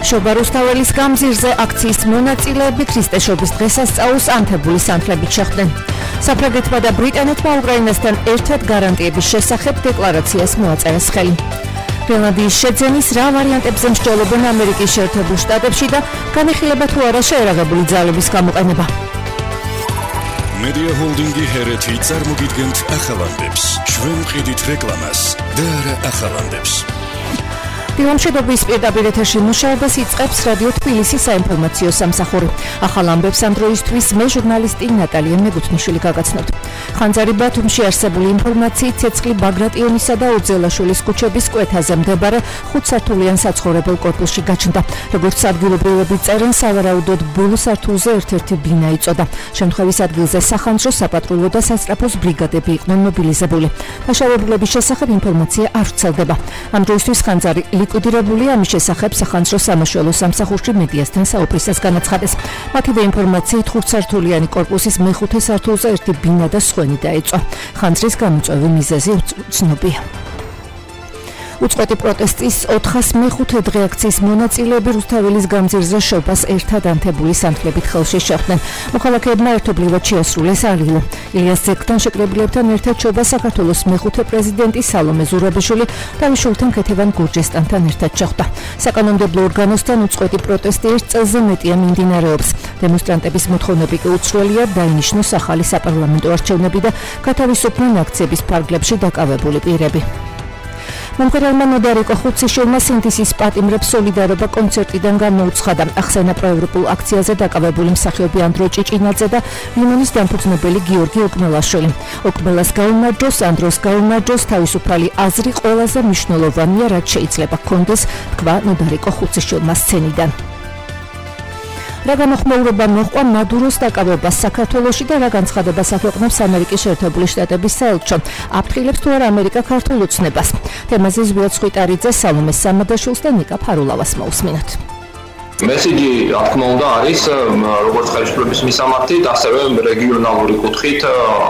შობა რუსთაველის გამზირზე აქციის მონაწილეები ქრისტეშობის დღესასწაულს ანთებული სანთლებით შეხვდნენ. საფრანგეთმა და ბრიტანეთმა უკრაინასთან ერთად გარანტიების შესახებ დეკლარაციას მოაწერეს ხელი. გრენლანდიის შეძენის რა ვარიანტებზე მსჯელობენ ამერიკის შეერთებულ შტატებში და განიხილება თუ არა შეერაღებული ძალების გამოყენება. Media Holding-ი ჰერეთი წარმოგიდგენთ ახალანდებს. ჩვენ ყიდით რეკლამას და არა ახალანდებს. ფილმშედობის პირდაპირ ეთერში მუშაობას იწყებს რადიო თბილისის საინფორმაციო სამსახური. ახალ ამბებს ამ დროისთვის მე ჟურნალისტი ნატალია მეგუთმიშვილი გაგაცნობთ. ხანძარი ბათუმში არსებული ინფორმაციით ცეცხლი ბაგრატიონისა და უძელაშვილის ქუჩების კვეთაზე მდებარე 5 სართულიან საცხოვრებელ კორპუსში გაჩნდა. როგორც ადგილობრივები წერენ, სავარაუდოდ ბოლო სართულზე ერთ-ერთი ბინა იწოდა. შემთხვევის ადგილზე სახანძრო, საპატრულო და სასწრაფოს ბრიგადები იყვნენ მობილიზებული. დაშავებულების შესახებ ინფორმაცია არ ვრცელდება. ამ დროისთვის ხანძარი ლიკვიდირებულია, ამის შესახებ სახანძრო სამაშველო სამსახურში მედიასთან საუბრისას განაცხადეს. მათივე ინფორმაციით 5 სართულიანი კორპუსის მეხუთე სართულზე ერთი ბინა და სხვენი დაიწვა. ხანძრის გამოწვევი მიზეზი უცნობია. უწყვეტი პროტესტის 405 დღე აქციის მონაწილეები რუსთაველის გამზირზე შობას ერთად ანთებული სანთლებით ხელში შეხვდნენ. მოქალაქეებმა ერთობლივად შეასრულეს ალილო. ილიას ზეკთან შეკრებილებთან ერთად შობა საქართველოს მეხუთე პრეზიდენტი სალომე ზურაბიშვილი და შულთან ქეთევან გურჯესტანთან ერთად შეხვდა. საკანონმდებლო ორგანოსთან უწყვეტი პროტესტი ერთ წელზე მეტია მიმდინარეობს. დემონსტრანტების მოთხოვნები კი უცვლელია დაინიშნოს ახალი საპარლამენტო არჩევნები და გათავისუფლდნენ აქციების ფარგლებში დაკავებული პირები. მომღერალმა ნოდარიკო ხუციშვილმა სინთეზის პატიმრებს სოლიდარობა კონცერტიდან გამოუცხადა. ახსენა პროევროპულ აქციაზე დაკავებული მსახიობი ანდრო ჭიჭინაძე და ლიმონის დამფუძნებელი გიორგი ოკმელაშვილი. ოკმელას გაუმარჯოს, ანდროს გაუმარჯოს, თავისუფალი აზრი ყველაზე მნიშვნელოვანია, რაც შეიძლება ჰქონდეს, თქვა ნოდარიკო ხუციშვილმა სცენიდან. რა გამოხმაურება მოჰყვა მადუროს დაკავებას საქართველოში და რა განცხადებას აქვეყნებს ამერიკის შეერთებული შტატების საელჩო. აფრთხილებს თუ არა ამერიკა ქართულ ოცნებას. თემაზე ზვიად ხვიტარიძე, სალომე სამადაშვილს და ნიკა ფარულავას მოусმინოთ. მესიჯი, რა თქმა უნდა, არის როგორც ხელისუფლების მისამართით, ასევე რეგიონალური კუთხით,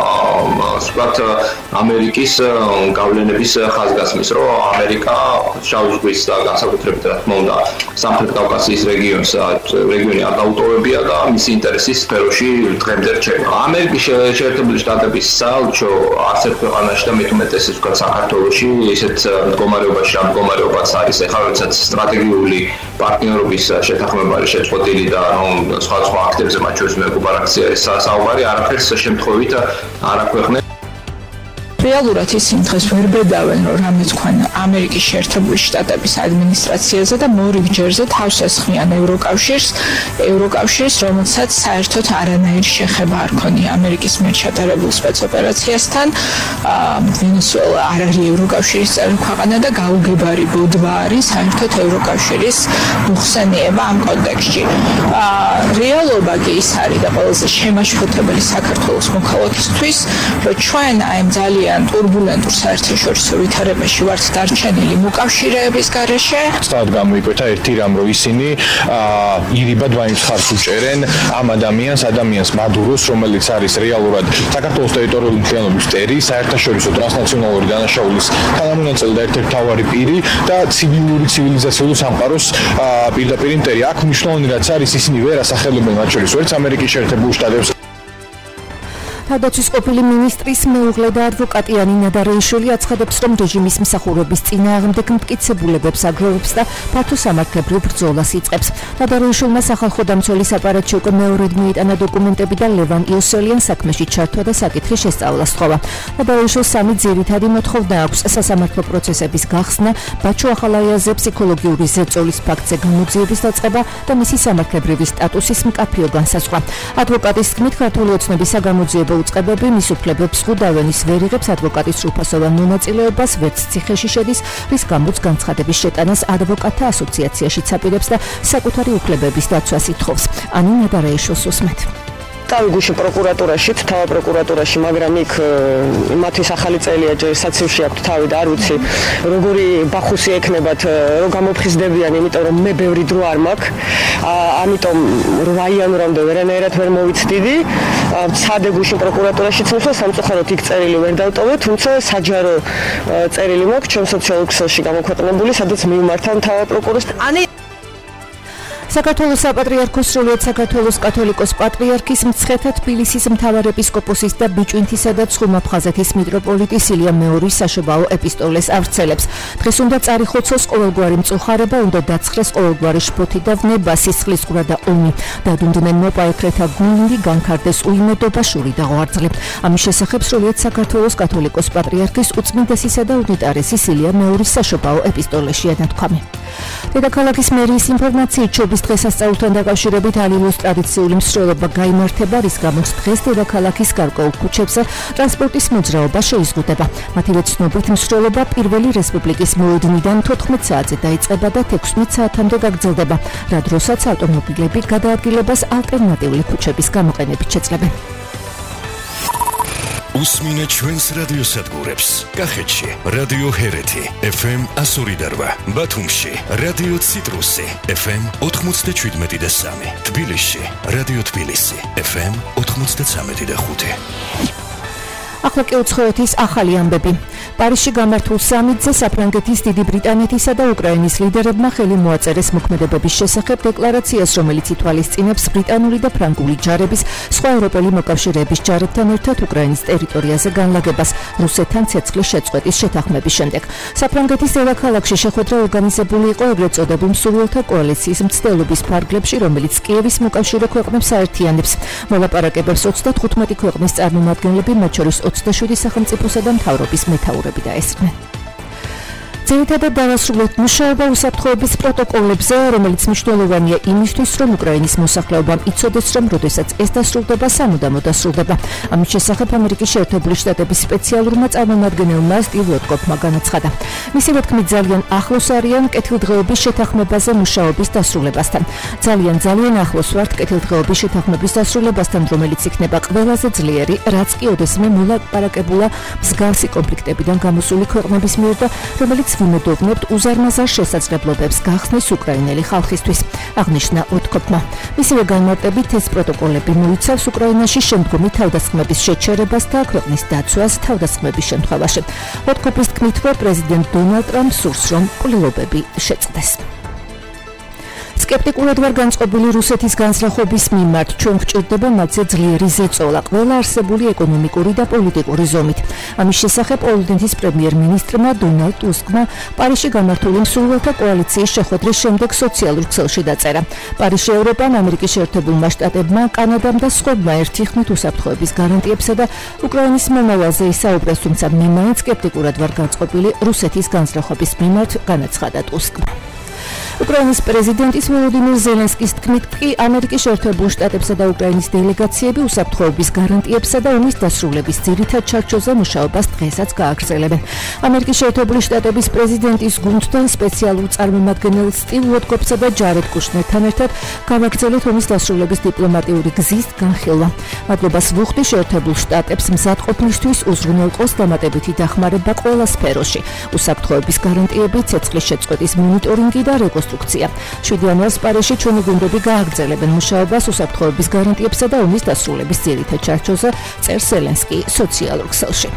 ვთქვათ, ამერიკის გავლენების ხაზგასმის, რომ ამერიკა შავი ზღვის და განსაკუთრებით, რა თქმა უნდა, სამხრეთ კავკასიის რეგიონი არ დაუტოვებია და მისი ინტერესის სფეროში დღემდე რჩება. ამერიკის შეერთებული შტატების საელჩო ასეთ ქვეყანაში და მით უმეტესად, ვთქვათ, საქართველოში ისეთ მდგომარეობაში, რა მდგომარეობაც არის, ეხლა როდესაც სტრატეგიული პარტნიორობის შეთანხმება არის შეწყვეტილი და სხვა აქტებზე, მათ შორის მეგობარ აქციაზე საუბარი არაფერს შემთხვევით არ აქვეყნებს. რეალურად ისინი დღეს ვერ ბედავენ, რომ რამე თქვენ ამერიკის შეერთებული შტატების ადმინისტრაციაზე და მორიგ ჯერზე თავს ესხმიან ევროკავშირს, რომელსაც საერთოდ არანაირი შეხება არ ქონია ამერიკის მიერ ჩატარებულ სპეცოპერაციასთან. ვენესუელა არ არის ევროკავშირის წევრი ქვეყანა და გაუგებარი ბოდვა არის საერთოდ ევროკავშირის მოხსენიება ამ კონტექსტში. რეალობა კი ის არის და ყველაზე შემაშფოთებელი საქართველოს მოქალაქისთვის, რომ ჩვენ აი ძალიან ტურბულენტურ საერთაშორისო ვითარებაში ვართ დარჩენილი მოკავშირეების გარეშე. სწორად გამოიკვეთა ერთი რამ, რომ ისინი ირიბად ვაიმს ხარს უჭერენ ამ ადამიანს მადუროს, რომელიც არის რეალურად საქართველოს ტერიტორიული მთლიანობის მტერი, საერთაშორისო ტრანსნაციონალური დანაშაულის თანამონაწილე და ერთ-ერთი მთავარი პირი და ცივილიზაციული სამყაროს პირდაპირ მტერი. აქ მნიშვნელოვანი რაც არის, ისინი ვერ ასახელებენ მათ შორის ვერც ამერიკის შეერთებულ შტატებს. თავდაცვის ყოფილი მინისტრის მეუღლე და ადვოკატი ანინა დარეიშვილი აცხადებს, რომ რეჟიმის მსახურობის წინააღმდეგ მტკიცებულებებს აგროვებს და ფართო სამართლებრივ ბრძოლას იწყებს. დარეიშვილმა სახალხო დამცველის აპარატში უკვე მეორედ მიიტანა დოკუმენტები და ლევან იოსელიან საქმეში ჩართვა და საკითხის შესწავლა სთხოვა. დარეიშვილს სამი ძირითადი მოთხოვნა აქვს: სასამართლო პროცესების გახსნა, ბაჩო ახალაიაზე ფსიქოლოგიური ზეწოლის ფაქტზე გამოძიების დაწყება და მისი სამართლებრივი სტატუსის მკაფიო განსაზღვრა. ადვოკატის თქმით, ქართული ოცნების საგამოძიებო უწყებები მის უფლებებს ხუდავენის ვერ იღებს, ადვოკატის სრულფასოვან მონაწილეობას ვერც ციხეში შედის, რის გამოც განცხადების შეტანას ადვოკატთა ასოციაციაშიც აპირებს და საკუთარი უფლებების დაცვას ითხოვს. ანინა დარეიშვილს უსმენთ. დავიგუში პროკურატურაში, თავ პროკურატურაში, მაგრამ იქ მათთვის ახალი წელია საცივში აქვთ თავი და არ ვიცი როგორი ბახუსი ექნებათ, რომ გამოფხიზდებიან, იმიტომ რომ მე ბევრი დრო არ მაქვს. ამიტომ 8 იანვრამდე ვერანაირად ვერ მოვიცდიდი. ცადეგუში პროკურატურაში ცნობდა სამწუხაროდ იქ წერილი ვერ დავტოვე, თუმცა საჯარო წერილი მაქვს ჩემ სოციალურ ქსელში გამოქვეყნებული, სადაც მივმართავ თავ პროკურორს. საქართველოს საპატრიარქოს სრულიად საქართველოს კათოლიკოს პატრიარქის მცხეთა თბილისის მთავარეპისკოპოსის და ბიჭვინთისა და ცხუმაფხაზეთის მიტროპოლიტის ილია მეორის საშობაო ეპისტოლეს ავრცელებს. დღეს უნდა წარიხოცოს ყოველგვარი მწუხარება, უნდა დაცხრეს ყოველგვარი შფოთი და ვნება, სისხლისღვრა და ომი. დადუნდნენ მოპაექრეთა გუნდი, განქარდეს უიმედობა, შური და ღვაწლი. ამის შესახებ სრულიად საქართველოს კათოლიკოს პატრიარქის უწმინდესისა და უნიტარესის ილია მეორის საშობაო ეპისტოლეშია ნათქვამი. დედაქალაქის მერიის ინფორმაციით ჩობის დღესასწაულთან დაკავშირებით ალილოს ტრადიციული მსვლელობა გაიმართება, რის გამოც დღეს დედაქალაქის გარკვეულ ქუჩებზე ტრანსპორტის მოძრაობა შეიზღუდება. მათივე ცნობით მსვლელობა პირველი რესპუბლიკის მოედნიდან 14 საათზე დაიწყება და 16 საათამდე გაგრძელდება, რა დროსაც ავტომობილები გადაადგილებას ალტერნატიული ქუჩების გამოყენებით შეძლებენ. უსმინე ჩვენს რადიოსადგურებს. კახეთში რადიო ჰერეთი FM 102.8, ბათუმში რადიო ციტრუსი FM 97.3, თბილისში რადიო თბილისი FM 93.5. ახლა კი უცხოეთის ახალი ამბები. პარიზში გამართულ სამიტზე საფრანგეთის, დიდი ბრიტანეთისა და უკრაინის ლიდერებმა ხელი მოაწერეს მოქმედებების შესახებ დეკლარაციას, რომელიც ითვალისწინებს ბრიტანული და ფრანგული ჯარების სხვა ევროპელი მოკავშირეების ჯარებთან ერთად უკრაინის ტერიტორიაზე განლაგებას რუსეთთან ცეცხლის შეწყვეტის შეთანხმების შემდეგ. საფრანგეთის დედაქალაქში შეხვედრა ორგანიზებული იყო ეგრეთ წოდებულ მსურველთა კოალიციის მცდელობის ფარგლებში, რომელიც კიევის მოკავშირე ქვეყნებს აერთიანებს. მოლაპარაკებებს 35 ქვეყნის წარმომადგენლები, მათ შორის 27 სახელმწიფოსა და მთავრობის მეთაურები დაესწრნენ. ძირითადად დავასრულოთ მუშაობა უსაფრთხოების პროტოკოლებზე, რომელიც მნიშვნელოვანია იმისთვის, რომ უკრაინის მოსახლეობამ იცოდეს, რომ როდესაც ეს დასრულდება, სამუდამოდ დასრულდება. ამის შესახებ ამერიკის შეერთებული შტატების სპეციალურმა წარმომადგენელმა სტივ ვოტკოფმა განაცხადა. მისივე თქმით, ძალიან ახლოს არიან კეთილდღეობის შეთანხმებაზე მუშაობის დასრულებასთან. ძალიან ახლოს ვართ კეთილდღეობის შეთანხმების დასრულებასთან, რომელიც იქნება ყველაზე ძლიერი, რაც კი ოდესმე მოლაპარაკებულა მსგავსი კონფლიქტებიდან გამოსული ქვეყნების მიერ და რომელიც ვიმედოვნებთ უზარმაზარ შესაძლებლობებს გახსნის უკრაინელი ხალხისთვის, აღნიშნა ვოტკოფმა. მისივე განმარტებით ეს პროტოკოლები მოიცავს უკრაინაში შემდგომი თავდასხმების შეჩერებას და ქვეყნის დაცვას თავდასხმების შემთხვევაში. ვოტკოფის თქმით, პრეზიდენტ დონალდ ტრამპს სურს, რომ კვლევები შეწყდეს. სკეპტიკურად ვარ განწყობილი რუსეთის განსხვავების მიმართ, ჩვენ გვჭირდება მათზე ძლიერი ზეწოლა ყველა არსებული ეკონომიკური და პოლიტიკური ზომით. ამის შესახებ პოლონეთის პრემიერ-მინისტრმა დონალდ ტუსკმა პარიზში გამართული მსურველთა კოალიციის შეხვედრის შემდეგ სოციალურ ქსელში დაწერა. პარიზში ევროპამ, ამერიკის შეერთებულმა შტატებმა, კანადამ და სხვებმა ერთი ხმით უსაფრთხოების გარანტიებსა და უკრაინის მომავალზე ისაუბრეს, თუმცა მე მაინც სკეპტიკურად ვარ განწყობილი რუსეთის განსხვავების მიმართ, განაცხადა ტუსკმა. უკრაინის პრეზიდენტის ვოლოდიმირ ზელენსკის თქმით, კი ამერიკის შეერთებულ შტატებსა და უკრაინის დელეგაციები უსაფრთხოების გარანტიებსა და ომის დასრულების ძირითად ჩარჩოზე მუშაობას დღესაც გააგრძელებენ. ამერიკის შეერთებული შტატების პრეზიდენტის გუნდთან სპეციალურ წარმომადგენელ სტივ ვოტკოფსა და ჯარედ კუშნერთან ერთად გავაგრძელეთ ომის დასრულების დიპლომატიური გზის განხილვა. მადლობას ვუხდი შეერთებულ შტატებს მზადყოფნისთვის უზრუნველყოს დამატებითი დახმარება ყველა სფეროში, უსაფრთხოების გარანტიები, ცეცხლის შეწყვეტის მონიტორინგი და რეკონსტრუქცია. 7 იანვარს პარიზში ჩვენი გუნდები გააგრძელებენ მუშაობას უსაფრთხოების გარანტიებსა და ომის დასრულების ძირითად ჩარჩოზე, წერს ზელენსკი სოციალურ ქსელში.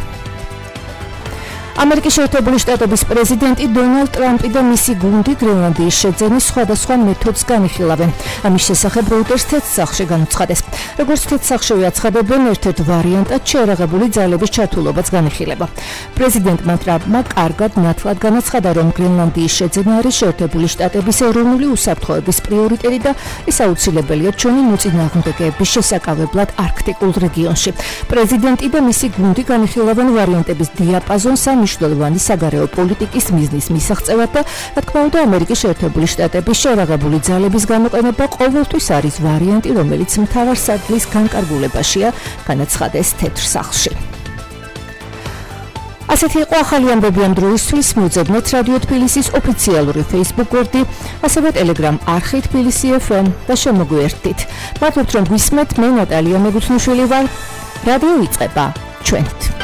ამერიკის შეერთებული შტატების პრეზიდენტი დონალდ ტრამპი და მისი გუნდი გრენლანდიის შეძენის სხვადასხვა მეთოდს განიხილავენ. ამის შესახებ როუტერს თეთრსახში განუცხადეს. როგორც თეთრსახში აცხადებენ, ერთ-ერთ ვარიანტად შეერაღებული ძალების ჩართულობაც განიხილება. პრეზიდენტმა ტრამპმა კარგად ნათლად განაცხადა, რომ გრენლანდიის შეძენა არის შეერთებული შტატების ეროვნული უსაფრთხოების პრიორიტეტი და ის აუცილებელია ჩვენი მოწინააღმდეგეების შესაკავებლად არქტიკულ რეგიონში. პრეზიდენტი და მისი გუნდი განიხილავენ ვარიანტების დიაპაზონს მნიშვნელოვანი საგარეო პოლიტიკის მიზნის მისაღწევად და, რა თქმა უნდა, ამერიკის შეერთებული შტატების შეერაღებული ძალების გამოყენება ყოველთვის არის ვარიანტი, რომელიც მთავარ საგლის განკარგულებაშია, განაცხადეს თეთრსახლში. ასეთი იყო ახალი ამბები ამ დროისთვის. მოძებნეთ რადიო თბილისის ოფიციალური Facebook გვერდი, ასევე Telegram არხი თბილისი FM და შემოგვიერთდით. მადლობთ, რომ გვისმენთ. მე ნატალია მეგუთნიშვილი ვარ. რადიო იწყება ჩვენით.